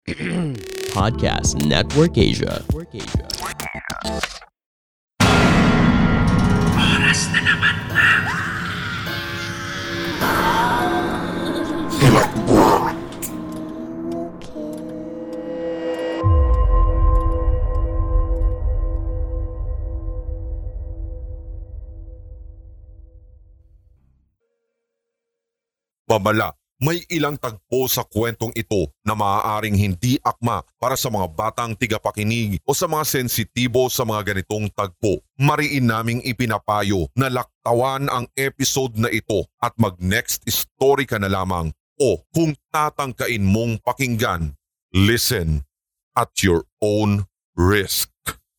Podcast Network Asia. Oras na naman na. Babala, may ilang tagpo sa kwentong ito na maaaring hindi akma para sa mga batang tigapakinig o sa mga sensitibo sa mga ganitong tagpo. Mariin naming ipinapayo na laktawan ang episode na ito at mag-next story ka na lamang o kung tatangkain mong pakinggan, listen at your own risk.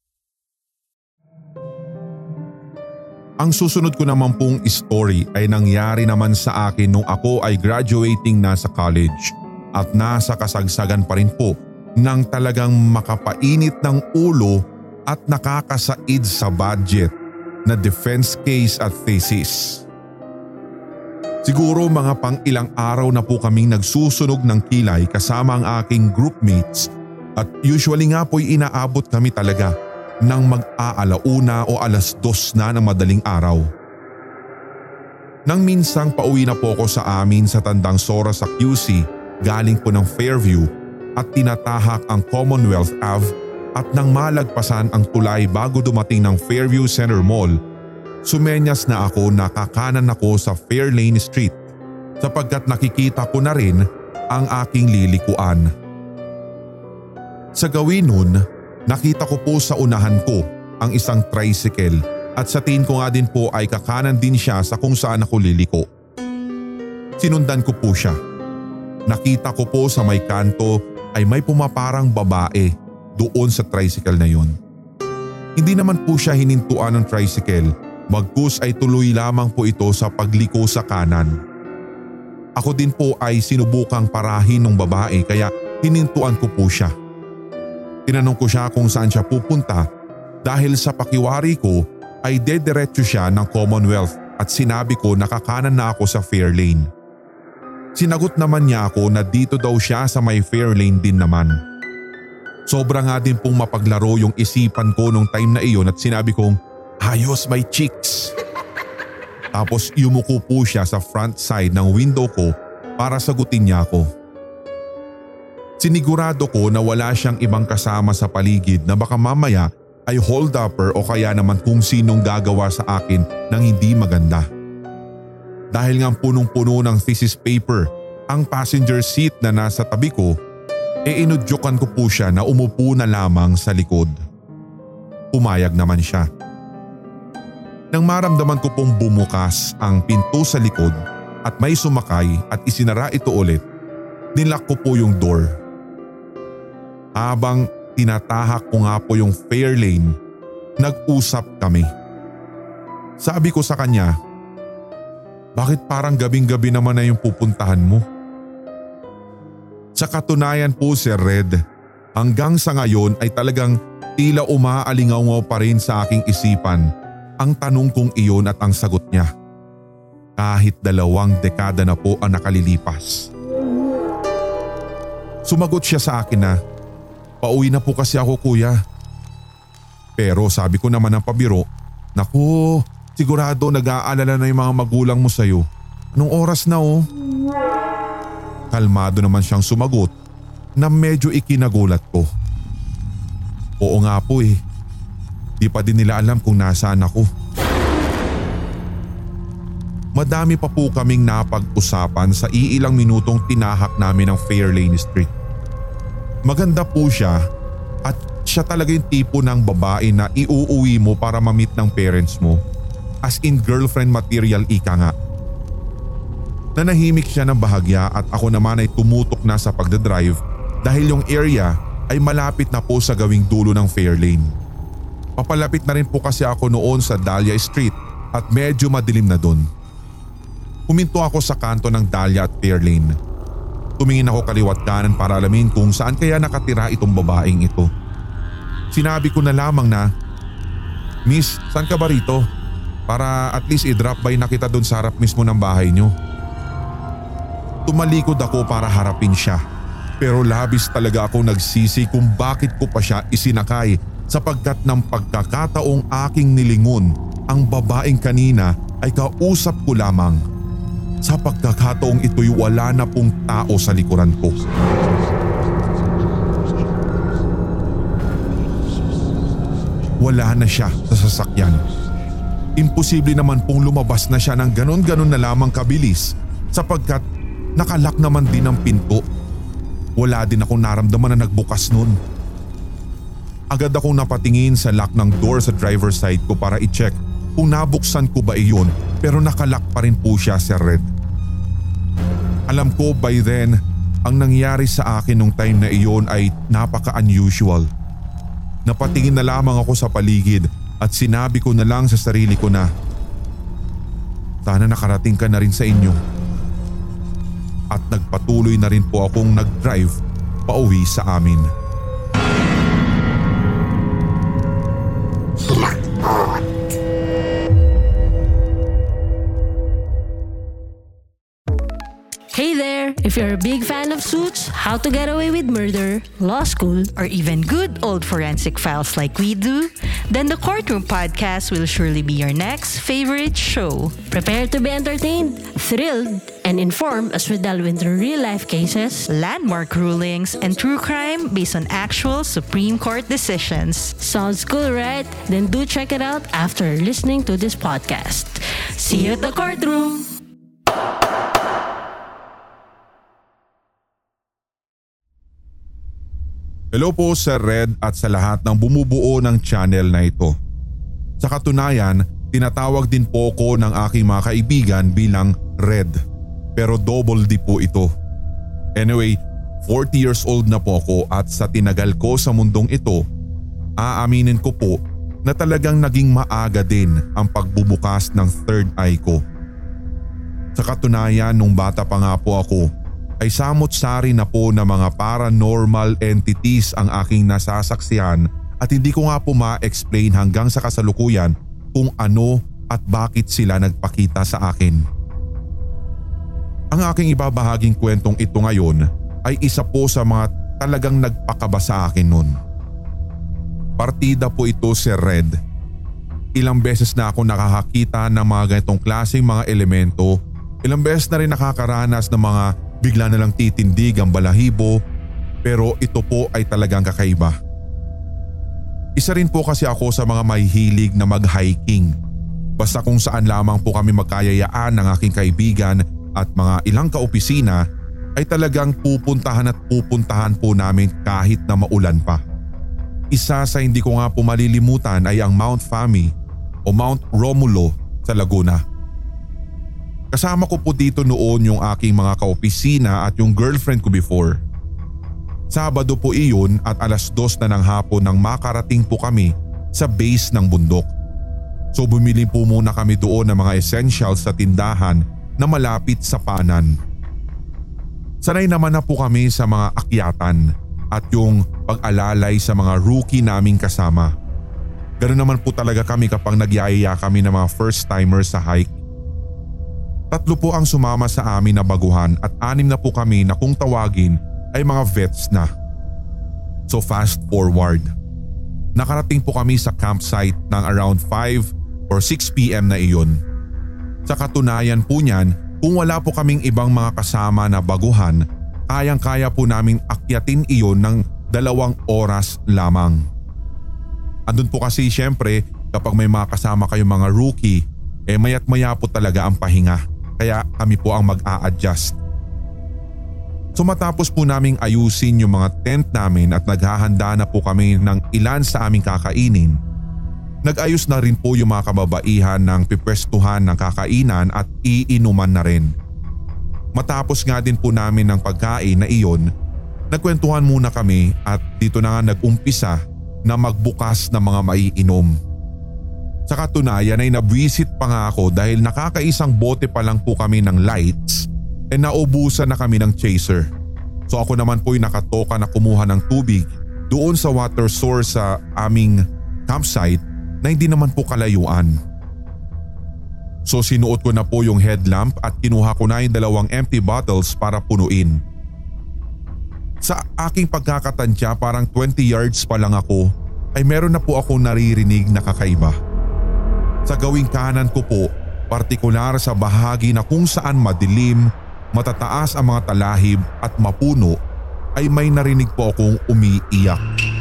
Ang susunod ko naman pong story ay nangyari naman sa akin nung ako ay graduating na sa college at nasa kasagsagan pa rin po ng talagang makapainit ng ulo at nakakasaid sa budget na defense case at thesis. Siguro mga pang ilang araw na po kaming nagsusunog ng kilay kasama ang aking groupmates at usually nga po'y inaabot kami talaga nang mag-aalauna o 2:00 na ng madaling araw. Nang minsang pauwi na po ako sa amin sa Tandang Sora sa QC galing po ng Fairview at tinatahak ang Commonwealth Ave at nang malagpasan ang tulay bago dumating ng Fairview Center Mall, sumenyas na ako na kakanan ako sa Fairlane Street sapagkat nakikita ko na rin ang aking lilikuan. Sa gawin nun, nakita ko po sa unahan ko ang isang tricycle at sa tingin ko nga din po ay kakanan din siya sa kung saan ako liliko. Sinundan ko po siya. Nakita ko po sa may kanto ay may pumaparang babae doon sa tricycle na yon. Hindi naman po siya hinintuan ng tricycle, bagkus ay tuloy lamang po ito sa pagliko sa kanan. Ako din po ay sinubukang parahin ng babae kaya hinintuan ko po siya. Tinanong ko siya kung saan siya pupunta dahil sa pakiwari ko ay dediretso siya ng Commonwealth at sinabi ko nakakanan na ako sa Fairlane. Sinagot naman niya ako na dito daw siya sa may Fairlane din naman. Sobra nga din pong mapaglaro yung isipan ko nung time na iyon at sinabi kong, "Ayos may chicks." Tapos yumuko po siya sa front side ng window ko para sagutin niya ako. Sinigurado ko na wala siyang ibang kasama sa paligid na baka mamaya ay hold-upper o kaya naman kung sinong gagawa sa akin ng hindi maganda. Dahil nga punong-puno ng thesis paper ang passenger seat na nasa tabi ko, inudyokan ko po siya na umupo na lamang sa likod. Pumayag naman siya. Nang maramdaman ko pong bumukas ang pinto sa likod at may sumakay at isinara ito ulit, nilak ko po yung door. Habang tinatahak ko nga po yung Fairlane, nag-usap kami. Sabi ko sa kanya, "Bakit parang gabing-gabi naman na yung pupuntahan mo?" Sa katunayan po Sir Red, hanggang sa ngayon ay talagang tila umaalingaw pa rin sa aking isipan ang tanong kong iyon at ang sagot niya. Kahit 2 dekada na po ang nakalilipas. Sumagot siya sa akin na, "Pauwi na po kasi ako kuya." Pero sabi ko naman ng pabiro, "Naku, sigurado nag-aalala na yung mga magulang mo sa'yo. Anong oras na oh?" Kalmado naman siyang sumagot na medyo ikinagulat ko. "Oo nga po eh. Di pa din nila alam kung nasaan ako." Madami pa po kaming napag-usapan sa iilang minutong tinahak namin ng Fairlane Street. Maganda po siya at siya talaga yung tipo ng babae na iuuwi mo para ma-meet ng parents mo. As in girlfriend material ika nga. Nanahimik siya ng bahagya at ako naman ay tumutok na sa pagdadrive dahil yung area ay malapit na po sa gawing dulo ng Fairlane. Papalapit na rin po kasi ako noon sa Dahlia Street at medyo madilim na doon. Huminto ako sa kanto ng Dahlia at Fairlane. Tumingin ako kaliwat kanan para alamin kung saan kaya nakatira itong babaeng ito. Sinabi ko na lamang na, "Miss, saan ka ba rito? Para at least i-drop by na kita doon sa harap mismo ng bahay niyo." Tumalikod ako para harapin siya Pero labis talaga ako nagsisi kung bakit ko pa siya isinakay sapagkat ng pagkakataong aking nilingon ang babaeng kanina ay kausap ko lamang. Sa pagkakataong ito'y wala na pong tao sa likuran ko. Wala na siya sa sasakyan. Imposible naman pong lumabas na siya ng ganon-ganon na lamang kabilis sapagkat nakalak naman din ang pinto. Wala din akong naramdaman na nagbukas nun. Agad akong napatingin sa lock ng door sa driver's side ko para i-check kung nabuksan ko ba iyon pero nakalak pa rin po siya, Sir Red. Alam ko by then, ang nangyari sa akin nung time na iyon ay napaka-unusual. Napatingin na lamang ako sa paligid at sinabi ko na lang sa sarili ko na sana nakarating ka na rin sa inyo. At nagpatuloy na rin po akong nag-drive pauwi sa amin. Hey there! If you're a big fan of Suits, How to Get Away with Murder, Law School, or even good old forensic files like we do, then the Courtroom Podcast will surely be your next favorite show. Prepare to be entertained, thrilled, and informed as we delve into real-life cases, Landmark rulings, and true crime based on actual Supreme Court decisions. Sounds cool, right? Then do check it out after listening to this podcast. See you at the courtroom! Hello po Sir Red at sa lahat ng bumubuo ng channel na ito. Sa katunayan, tinatawag din po ko ng aking mga kaibigan bilang Red. Pero double D po ito. Anyway, 40 years old na po ako at sa tinagal ko sa mundong ito, aaminin ko po na talagang naging maaga din ang pagbubukas ng third eye ko. Sa katunayan, nung bata pa nga po ako, ay samot-sari na po na mga paranormal entities ang aking nasasaksihan at hindi ko nga po ma-explain hanggang sa kasalukuyan kung ano at bakit sila nagpakita sa akin. Ang aking ibabahaging kwentong ito ngayon ay isa po sa mga talagang nagpakaba sa akin nun. Partida po ito, Sir Red. Ilang beses na ako nakakakita ng mga ganitong klaseng mga elemento, ilang beses na rin nakakaranas ng mga bigla na lang titindig ang balahibo, pero ito po ay talagang kakaiba. Isa rin po kasi ako sa mga mahihilig na mag-hiking. Basta kung saan lamang po kami magkayayaan ng aking kaibigan at mga ilang kaopisina ay talagang pupuntahan po namin kahit na maulan pa. Isa sa hindi ko nga po malilimutan ay ang Mount Fami o Mount Romulo sa Laguna. Kasama ko po dito noon yung aking mga kaopisina at yung girlfriend ko before. Sabado po iyon at 2:00 na ng hapon nang makarating po kami sa base ng bundok. So bumili po muna kami doon ng mga essentials sa tindahan na malapit sa paanan. Sanay naman na po kami sa mga akyatan at yung pag-alalay sa mga rookie naming kasama. Ganoon naman po talaga kami kapag nagyayaya kami ng mga first timers sa hike. 3 po ang sumama sa amin na baguhan at 6 na po kami na kung tawagin ay mga vets na. So fast forward. Nakarating po kami sa campsite ng around 5 or 6 PM na iyon. Sa katunayan po niyan, kung wala po kaming ibang mga kasama na baguhan, kayang-kaya po naming akyatin iyon ng 2 oras lamang. Andun po kasi syempre kapag may mga kasama kayong mga rookie, mayat maya po talaga ang pahinga. Kaya kami po ang mag-a-adjust. So matapos po naming ayusin yung mga tent namin at naghahanda na po kami ng ilan sa aming kakainin, nag-ayos na rin po yung mga kababaihan ng pipwestuhan ng kakainan at iinuman na rin. Matapos nga din po namin ng pagkain na iyon, nagkwentuhan muna kami at dito na nga nag-umpisa na magbukas ng mga maiinom. Sa katunayan ay nabwisit pa nga ako dahil nakakaisang bote pa lang po kami ng lights naubusan na kami ng chaser. So ako naman po'y nakatoka na kumuha ng tubig doon sa water source sa aming campsite na hindi naman po kalayuan. So sinuot ko na po yung headlamp at kinuha ko na yung 2 empty bottles para punuin. Sa aking pagkakatansya parang 20 yards pa lang ako ay meron na po akong naririnig na kakaiba. Sa gawing kanan ko po, partikular sa bahagi na kung saan madilim, matataas ang mga talahib at mapuno ay may narinig po akong umiiyak.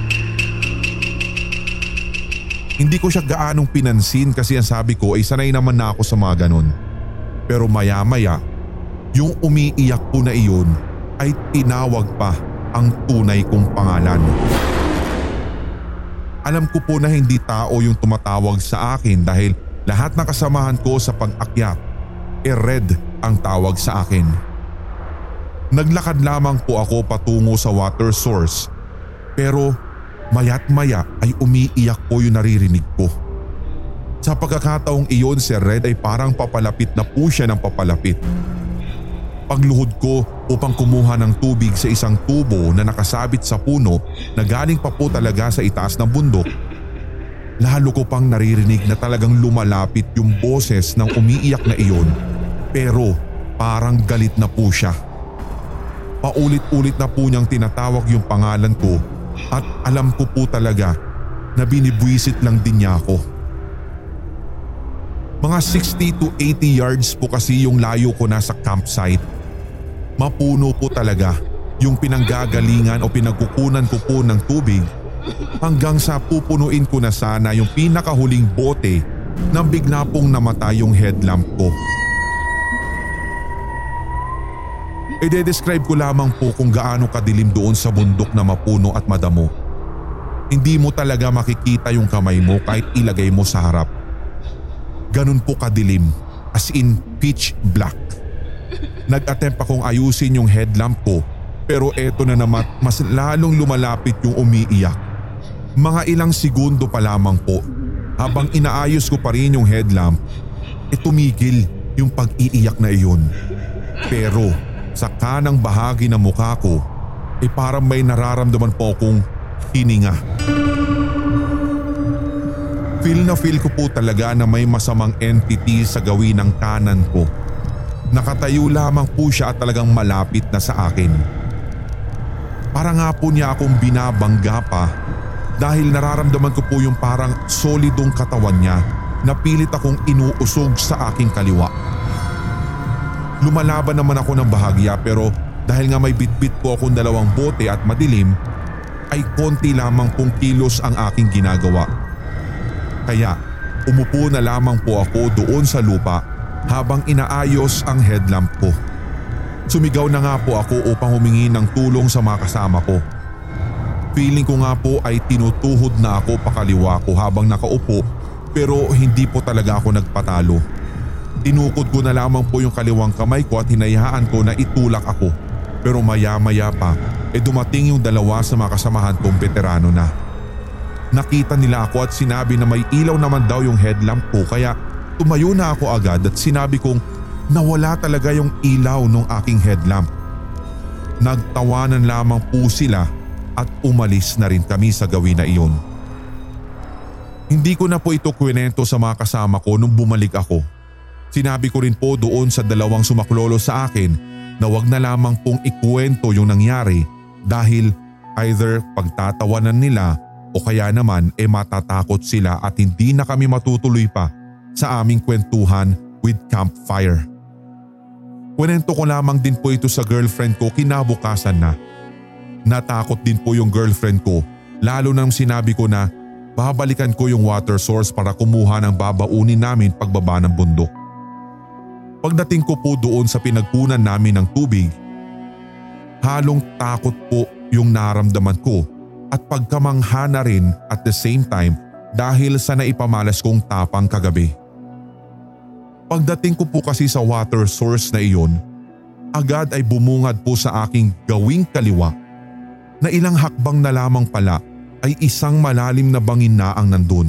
Hindi ko siya gaanong pinansin kasi ang sabi ko ay sanay naman na ako sa mga ganon. Pero maya-maya, yung umiiyak po na iyon ay tinawag pa ang tunay kong pangalan. Alam ko po na hindi tao yung tumatawag sa akin dahil lahat ng kasamahan ko sa pag-akyat Red ang tawag sa akin. Naglakad lamang po ako patungo sa water source pero maya't maya ay umiiyak po yung naririnig ko. Sa pagkakataong iyon si Red ay parang papalapit na po siya ng papalapit. Pagluhod ko upang kumuha ng tubig sa isang tubo na nakasabit sa puno na galing pa po talaga sa itaas ng bundok, lalo ko pang naririnig na talagang lumalapit yung boses ng umiiyak na iyon pero parang galit na po siya. Paulit-ulit na po niyang tinatawag yung pangalan ko at alam ko po talaga na binibwisit lang din niya ako. Mga 60 to 80 yards po kasi yung layo ko na sa campsite. Mapuno po talaga yung pinanggagalingan o pinagkukunan ko po ng tubig hanggang sa pupunuin ko na sana yung pinakahuling bote nang bigla pong namatay yung headlamp ko. I-describe ko lamang po kung gaano kadilim doon sa bundok na mapuno at madamo. Hindi mo talaga makikita yung kamay mo kahit ilagay mo sa harap. Ganun po kadilim, as in pitch black. Nag-attempt akong ayusin yung headlamp ko pero eto na naman mas lalong lumalapit yung umiiyak. Mga ilang segundo pa lamang po habang inaayos ko pa rin yung headlamp tumigil yung pag-iiyak na iyon. Pero sa kanang bahagi ng mukha ko parang may nararamdaman po akong hininga. Feel na feel ko po talaga na may masamang entity sa gawin ng kanan ko. Nakatayo lamang po siya at talagang malapit na sa akin. Para nga po niya akong binabangga pa dahil nararamdaman ko po yung parang solidong katawan niya na pilit akong inuusog sa aking kaliwa. Lumalaban naman ako ng bahagya pero dahil nga may bitbit po akong 2 bote at madilim ay konti lamang pong kilos ang aking ginagawa. Kaya umupo na lamang po ako doon sa lupa habang inaayos ang headlamp ko. Sumigaw na nga po ako upang humingi ng tulong sa mga kasama ko. Feeling ko nga po ay tinutuhod na ako pakaliwa ko habang nakaupo pero hindi po talaga ako nagpatalo. Tinukod ko na lamang po yung kaliwang kamay ko at hinayaan ko na itulak ako. Pero maya-maya pa dumating yung 2 sa mga kasamahan kong veterano na. Nakita nila ako at sinabi na may ilaw naman daw yung headlamp ko kaya tumayo na ako agad at sinabi kong nawala talaga yung ilaw ng aking headlamp. Nagtawanan lamang po sila at umalis na rin kami sa gawin na iyon. Hindi ko na po ito kwento sa mga kasama ko nung bumalik ako. Sinabi ko rin po doon sa 2 sumaklolo sa akin na wag na lamang pong ikwento yung nangyari dahil either pagtatawanan nila o kaya naman matatakot sila at hindi na kami matutuloy pa sa aming kwentuhan with campfire. Kwento ko lamang din po ito sa girlfriend ko kinabukasan na. Natakot din po yung girlfriend ko lalo nang sinabi ko na babalikan ko yung water source para kumuha ng babaunin namin pagbaba ng bundok. Pagdating ko po doon sa pinagkunan namin ng tubig, halong takot po yung naramdaman ko at pagkamangha na rin at the same time dahil sa naipamalas kong tapang kagabi. Pagdating ko po kasi sa water source na iyon, agad ay bumungad po sa aking gawing kaliwa na ilang hakbang na lamang pala ay isang malalim na bangin na ang nandun.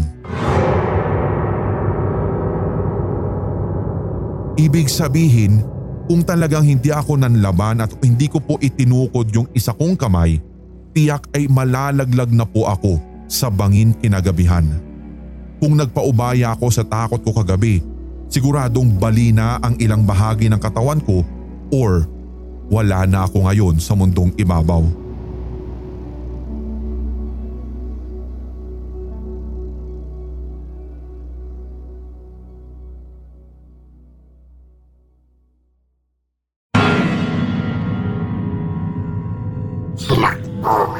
Ibig sabihin, kung talagang hindi ako nanlaban at hindi ko po itinukod yung isa kong kamay, tiyak ay malalaglag na po ako sa bangin kinagabihan. Kung nagpaubaya ako sa takot ko kagabi, siguradong bali na ang ilang bahagi ng katawan ko or wala na ako ngayon sa mundong ibabaw. Hilakbot.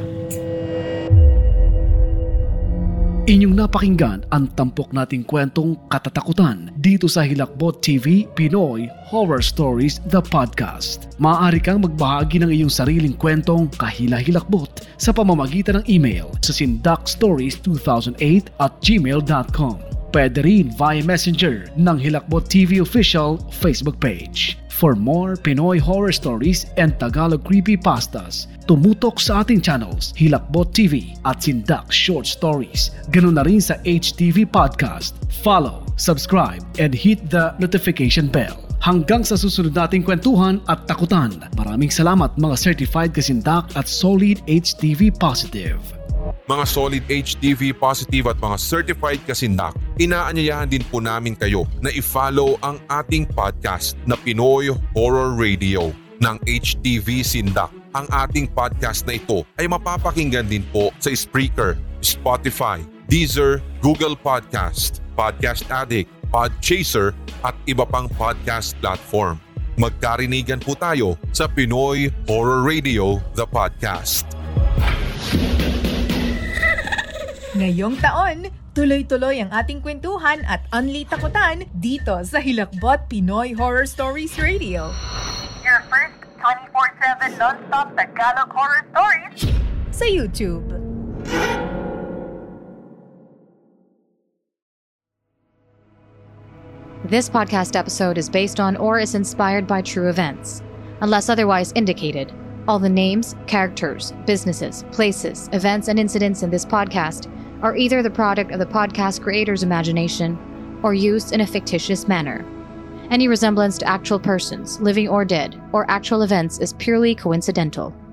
Inyong napakinggan ang tampok nating kwentong katatakutan dito sa Hilakbot TV Pinoy Horror Stories The Podcast. Maaari kang magbahagi ng iyong sariling kwentong kahila-hilakbot sa pamamagitan ng email sa sindakstories2008@gmail.com. Pwede rin via Messenger ng Hilakbot TV Official Facebook page. For more Pinoy horror stories and Tagalog creepypastas, tumutok sa ating channels Hilakbot TV at Sindak Short Stories. Ganun na rin sa HTV Podcast. Follow, subscribe, and hit the notification bell. Hanggang sa susunod nating kwentuhan at takutan. Maraming salamat mga certified kasindak at solid HTV positive. Mga solid HTV positive at mga certified kasindak, inaanyayahan din po namin kayo na i-follow ang ating podcast na Pinoy Horror Radio ng HTV Sindak. Ang ating podcast na ito ay mapapakinggan din po sa Spreaker, Spotify, Deezer, Google Podcast, Podcast Addict, Podchaser at iba pang podcast platform. Magkarinigan po tayo sa Pinoy Horror Radio, the podcast. Ngayong taon, tuloy-tuloy ang ating kwentuhan at unli takutan dito sa Hilakbot Pinoy Horror Stories Radio. Your first 24/7 non-stop Tagalog horror stories Sa YouTube. This podcast episode is based on or is inspired by true events. Unless otherwise indicated, all the names, characters, businesses, places, events, and incidents in this podcast are either the product of the podcast creator's imagination or used in a fictitious manner. Any resemblance to actual persons, living or dead, or actual events is purely coincidental.